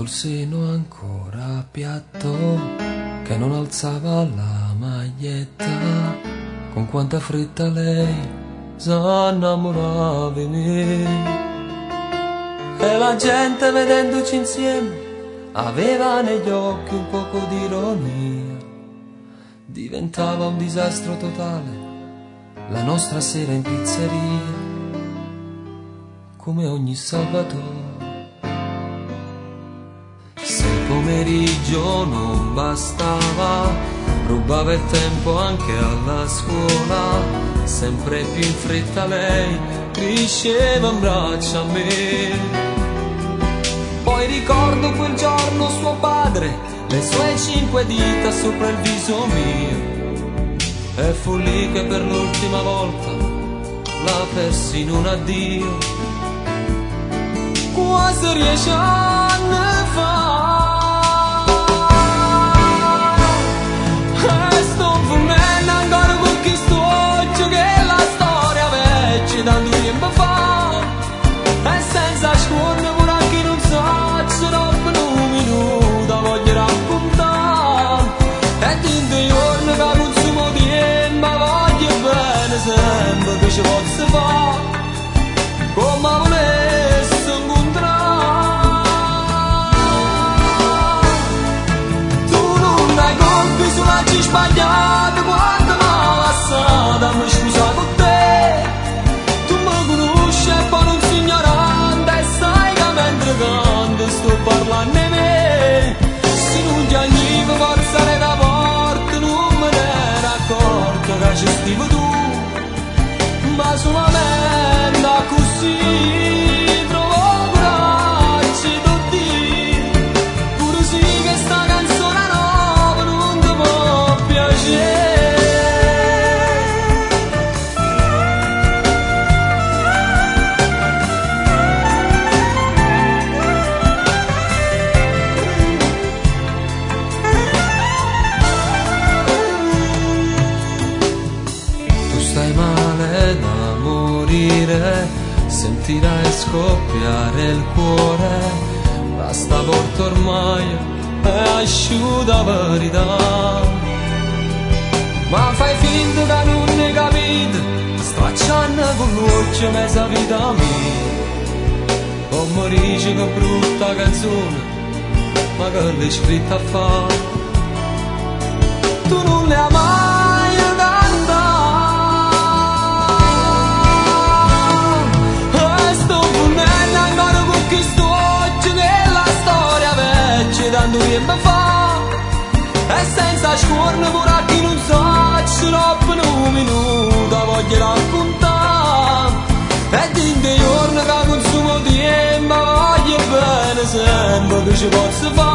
col seno ancora piatto, che non alzava la maglietta, con quanta fretta lei s'innamorava di me. E la gente vedendoci insieme aveva negli occhi un poco di ironia. Diventava un disastro totale la nostra sera in pizzeria, come ogni sabato. Se il pomeriggio non bastava, rubava il tempo anche alla scuola. Sempre più in fretta lei cresceva in braccio a me. Poi ricordo quel giorno suo padre, le sue 5 dita sopra il viso mio. E fu lì che per l'ultima volta la persi in un addio. Quasi 10 anni fa, e sto fumando ancora con questo occhio che la storia vecchia tanto tempo fa. E senza scorno pure a chi non sa, se dopo un minuto voglio raccontare. E di giorni che consumo tempo voglio bene sempre che ci posso fare, come volessi incontrare. Tu non hai colpi sulla ci sbagliata, quando m'ha passata mi scusa con te. Tu mi conosci e poi non sei ignorante, e sai che mentre canto sto parlando di me. Se non ti agnivo forzare da porta, non me ne ero accorto che ci stivo tu, ma solamente così trovo coraggio di dire pure sì che sta canzone nuova non ti può piacere. Tu stai male da morire, sentirai scoppiare il cuore. Basta volta ormai è asciutta verità, ma fai finta che non ne capite, stracciando con l'occhio mezza vita mia. O morisci che brutta canzone, ma che l'hai scritta a fare. Tu non le hai mai cantata, e sto funnendo ancora con questo occhio che la storia vecchia tanto tempo fa. E senza scorno pure a chi non sa, ci troppo in un minuto voglio raccontare. E di giorni che consumo tempo voglio bene sempre che ci posso fare.